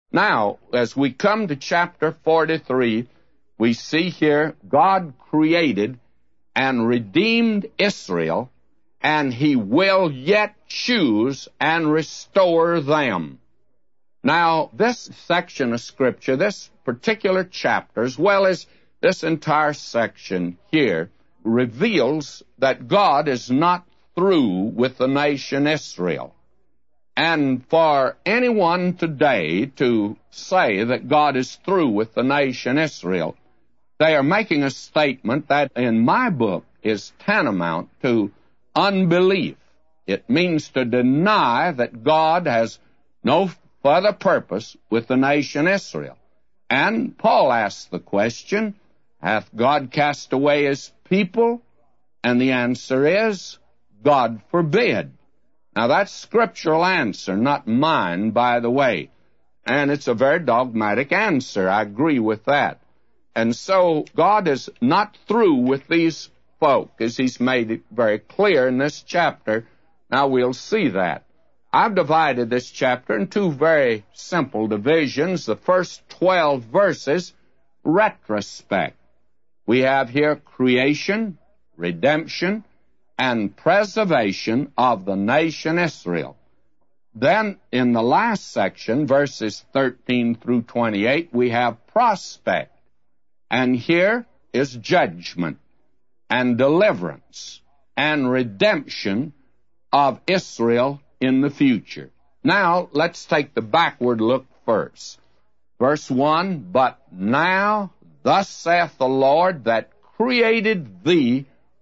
Now, as we come to chapter 43, we see here God created and redeemed Israel, and He will yet choose and restore them. Now, this section of Scripture, this particular chapter, as well as this entire section here, reveals that God is not through with the nation Israel. And for anyone today to say that God is through with the nation Israel, they are making a statement that, in my book, is tantamount to unbelief. It means to deny that God has no further purpose with the nation Israel. And Paul asked the question, hath God cast away His people? And the answer is, God forbid. Now, that's scriptural answer, not mine, by the way. And it's a very dogmatic answer. I agree with that. And so God is not through with these folk, as He's made it very clear in this chapter. Now, we'll see that. I've divided this chapter in two very simple divisions. The first 12 verses, retrospect. We have here creation, redemption, and preservation of the nation Israel. Then, in the last section, verses 13 through 28, we have prospect. And here is judgment and deliverance and redemption of Israel in the future. Now, let's take the backward look first. Verse 1, But now, thus saith the Lord that created thee,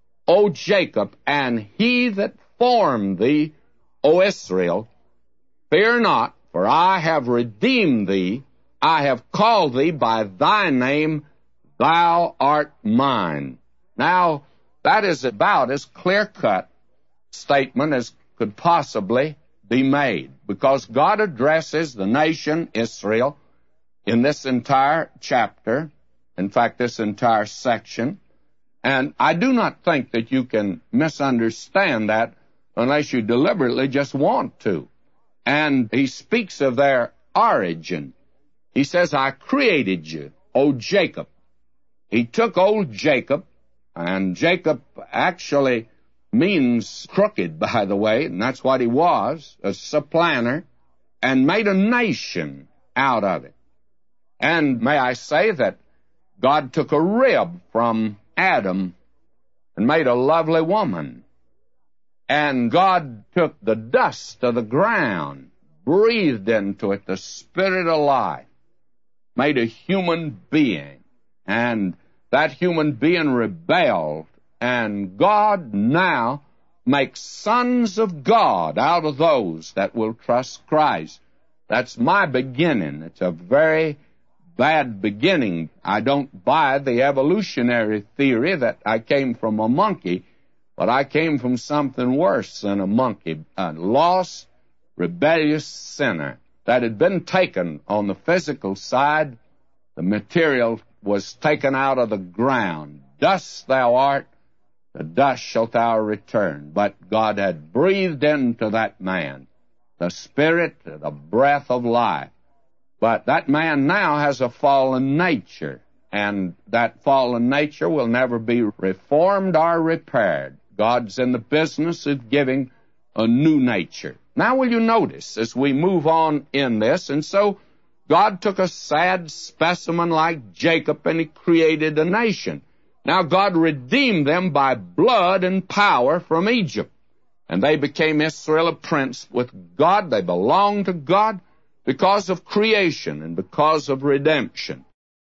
O Jacob, and He that formed thee, O Israel, fear not, for I have redeemed thee, I have called thee by thy name, thou art mine. Now, that is about as clear-cut statement as could possibly be made, because God addresses the nation Israel in this entire chapter, in fact, this entire section, and I do not think that you can misunderstand that unless you deliberately just want to. And He speaks of their origin. He says, I created you, O Jacob. He took old Jacob, and Jacob actually means crooked, by the way, and that's what he was, a supplanter, and made a nation out of it. And may I say that God took a rib from Adam and made a lovely woman. And God took the dust of the ground, breathed into it the spirit of life, made a human being, and that human being rebelled, and God now makes sons of God out of those that will trust Christ. That's my beginning. It's a very bad beginning. I don't buy the evolutionary theory that I came from a monkey, but I came from something worse than a monkey, a lost, rebellious sinner that had been taken on the physical side. The material was taken out of the ground. Dust thou art, to dust shalt thou return. But God had breathed into that man the spirit, the breath of life. But that man now has a fallen nature, and that fallen nature will never be reformed or repaired. God's in the business of giving a new nature. Now will you notice as we move on in this, and so God took a sad specimen like Jacob and He created a nation. Now God redeemed them by blood and power from Egypt, and they became Israel, a prince with God. They belonged to God because of creation and because of redemption.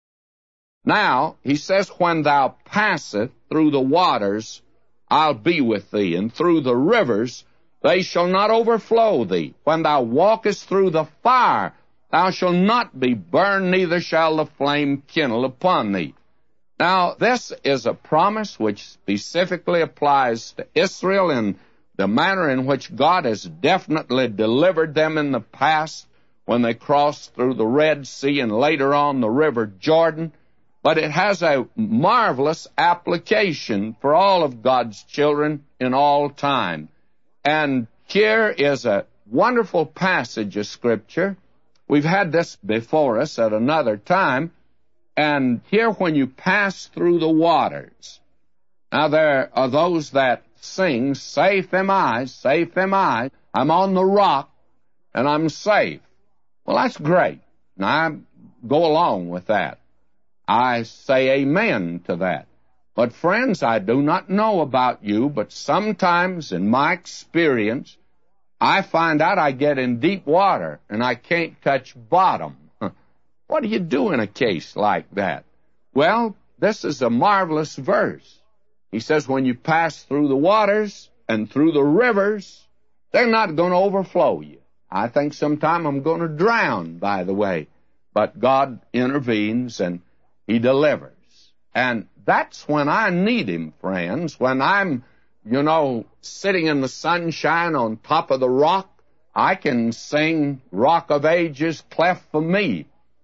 Now, He says, when thou passest through the waters, I'll be with thee, and through the rivers, they shall not overflow thee. When thou walkest through the fire, thou shalt not be burned, neither shall the flame kindle upon thee. Now, this is a promise which specifically applies to Israel in the manner in which God has definitely delivered them in the past when they crossed through the Red Sea and later on the River Jordan. But it has a marvelous application for all of God's children in all time. And here is a wonderful passage of Scripture we've had this before us at another time, and here when you pass through the waters, now there are those that sing, safe am I, I'm on the rock, and I'm safe. Well, that's great, and I go along with that. I say amen to that. But friends, I do not know about you, but sometimes in my experience, I find out I get in deep water and I can't touch bottom. What do you do in a case like that? Well, this is a marvelous verse. He says, when you pass through the waters and through the rivers, they're not going to overflow you. I think sometime I'm going to drown, by the way. But God intervenes and He delivers. And that's when I need Him, friends. When I'm, sitting in the sunshine on top of the rock, I can sing Rock of Ages, cleft for me.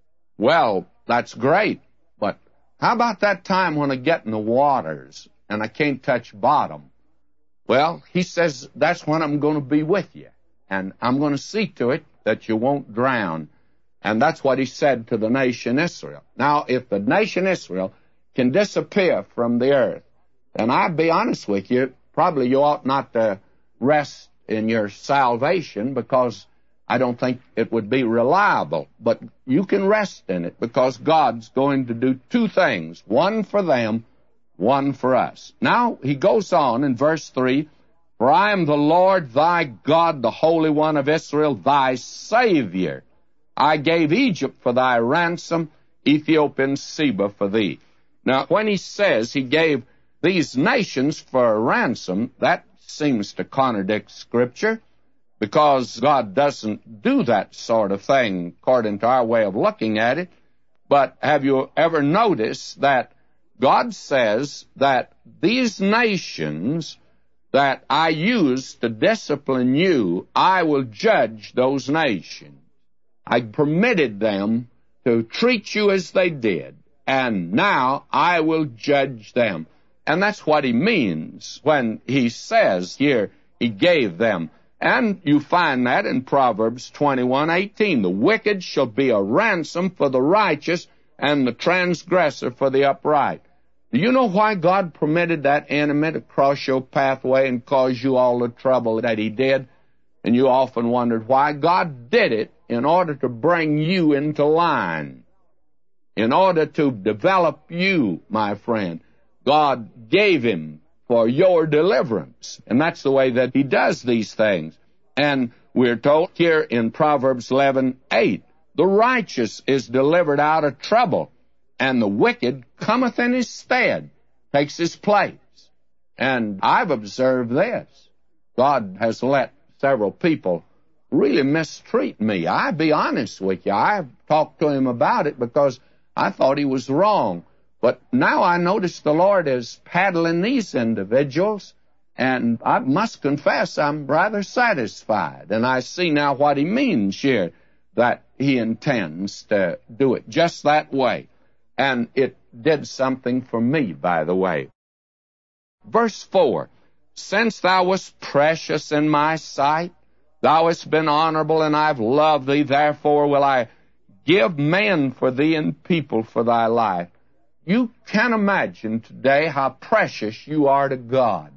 Well, that's great. But how about that time when I get in the waters and I can't touch bottom? Well, He says that's when I'm going to be with you. And I'm going to see to it that you won't drown. And that's what He said to the nation Israel. Now, if the nation Israel can disappear from the earth, then I'll be honest with you, probably you ought not to rest in your salvation, because I don't think it would be reliable. But you can rest in it, because God's going to do two things, one for them, one for us. Now, He goes on in verse 3, for I am the Lord thy God, the Holy One of Israel, thy Savior. I gave Egypt for thy ransom, Ethiopia and Seba for thee. Now, when He says He gave these nations for a ransom, that seems to contradict Scripture, because God doesn't do that sort of thing according to our way of looking at it. But have you ever noticed that God says that these nations that I use to discipline you, I will judge those nations. I permitted them to treat you as they did, and now I will judge them. And that's what He means when He says here He gave them. And you find that in Proverbs 21:18. The wicked shall be a ransom for the righteous, and the transgressor for the upright. Do you know why God permitted that enemy to cross your pathway and cause you all the trouble that he did? And you often wondered why. God did it in order to bring you into line, in order to develop you, my friend. God gave him for your deliverance. And that's the way that He does these things. And we're told here in Proverbs 11:8, the righteous is delivered out of trouble, and the wicked cometh in his stead, takes his place. And I've observed this. God has let several people really mistreat me. I'll be honest with you. I've talked to Him about it because I thought he was wrong. But now I notice the Lord is paddling these individuals, and I must confess I'm rather satisfied. And I see now what He means here, that He intends to do it just that way. And it did something for me, by the way. Verse 4, since thou wast precious in my sight, thou hast been honorable, and I've loved thee, therefore will I give men for thee and people for thy life. You can imagine today how precious you are to God.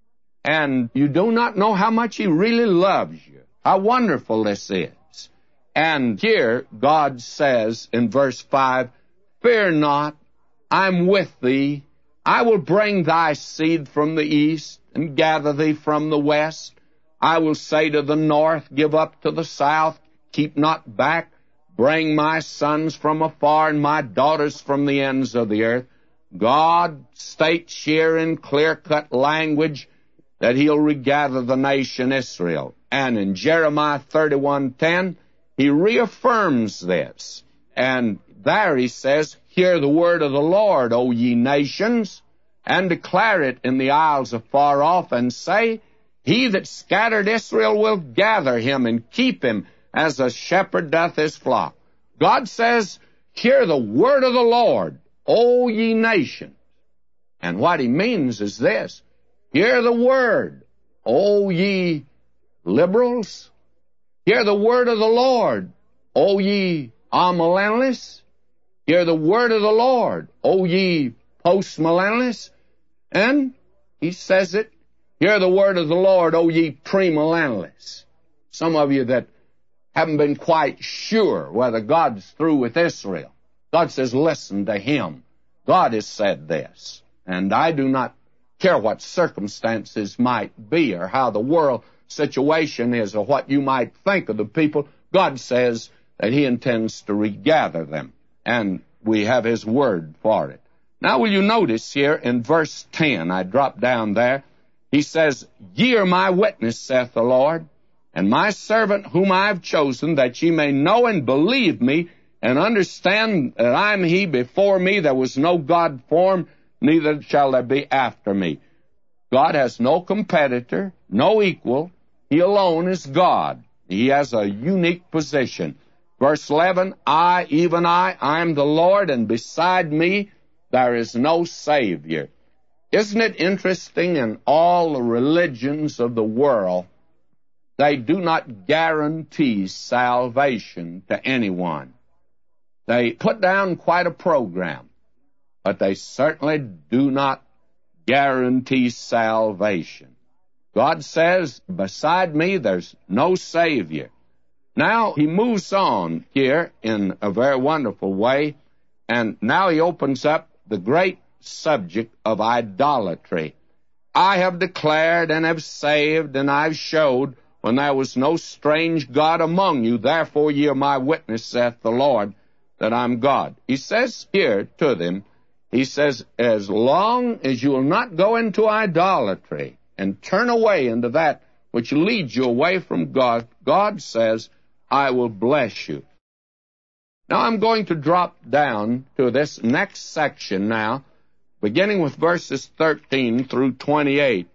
And you do not know how much He really loves you. How wonderful this is. And here God says in verse 5, fear not, I'm with thee. I will bring thy seed from the east and gather thee from the west. I will say to the north, give up to the south, keep not back. Bring my sons from afar and my daughters from the ends of the earth. God states here in clear-cut language that He'll regather the nation Israel. And in Jeremiah 31:10, He reaffirms this. And there He says, hear the word of the Lord, O ye nations, and declare it in the isles afar off, and say, He that scattered Israel will gather him and keep him, as a shepherd doth his flock. God says, hear the word of the Lord, O ye nations. And what He means is this, hear the word, O ye liberals. Hear the word of the Lord, O ye amillennialists, hear the word of the Lord. O ye postmillennialists, and he says it, hear the word of the Lord, O ye premillennialists. Some of you that haven't been quite sure whether God's through with Israel. God says, listen to him. God has said this. And I do not care what circumstances might be or how the world situation is or what you might think of the people. God says that he intends to regather them. And we have his word for it. Now will you notice here in verse 10, I dropped down there, he says, Ye are my witness, saith the Lord, and my servant whom I have chosen, that ye may know and believe me, and understand that I am he. Before me there was no God formed, neither shall there be after me. God has no competitor, no equal. He alone is God. He has a unique position. Verse 11, I, even I am the Lord, and beside me there is no Savior. Isn't it interesting, in all the religions of the world, they do not guarantee salvation to anyone. They put down quite a program, but they certainly do not guarantee salvation. God says, beside me there's no Savior. Now he moves on here in a very wonderful way, and now he opens up the great subject of idolatry. I have declared and have saved, and I've showed when there was no strange God among you, therefore ye are my witness, saith the Lord, that I'm God. He says here to them, he says, as long as you will not go into idolatry and turn away into that which leads you away from God, God says, I will bless you. Now I'm going to drop down to this next section now, beginning with verses 13 through 28.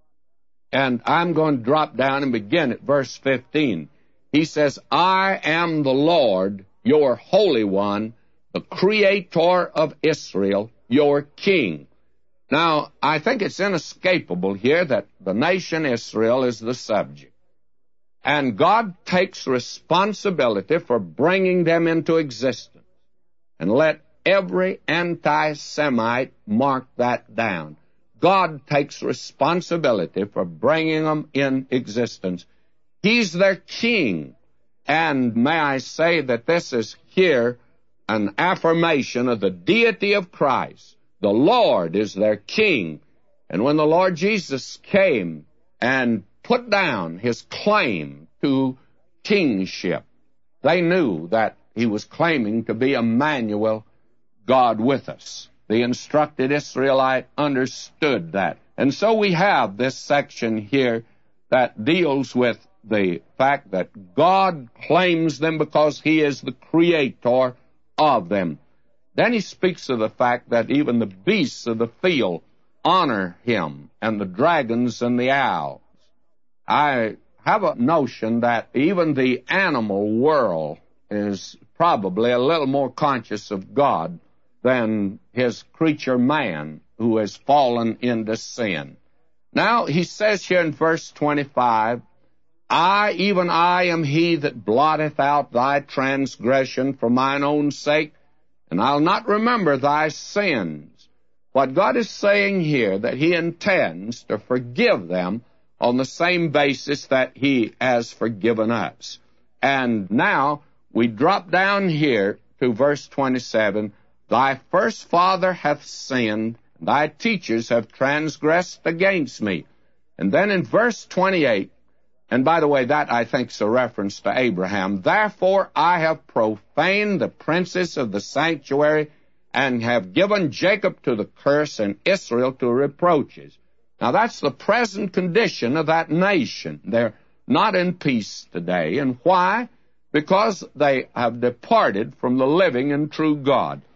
And I'm going to drop down and begin at verse 15. He says, I am the Lord, your Holy One, the Creator of Israel, your King. Now, I think it's inescapable here that the nation Israel is the subject. And God takes responsibility for bringing them into existence. And let every anti-Semite mark that down. God takes responsibility for bringing them in existence. He's their king. And may I say that this is here an affirmation of the deity of Christ. The Lord is their king. And when the Lord Jesus came and put down his claim to kingship, they knew that he was claiming to be Emmanuel, God with us. The instructed Israelite understood that. And so we have this section here that deals with the fact that God claims them because he is the creator of them. Then he speaks of the fact that even the beasts of the field honor him, and the dragons and the owls. I have a notion that even the animal world is probably a little more conscious of God than his creature man who has fallen into sin. Now, he says here in verse 25, I, even I, am he that blotteth out thy transgression for mine own sake, and I'll not remember thy sins. What God is saying here, that he intends to forgive them on the same basis that he has forgiven us. And now, we drop down here to verse 27, Thy first father hath sinned, thy teachers have transgressed against me. And then in verse 28, and by the way, that I think is a reference to Abraham, Therefore I have profaned the princes of the sanctuary, and have given Jacob to the curse, and Israel to reproaches. Now that's the present condition of that nation. They're not in peace today. And why? Because they have departed from the living and true God.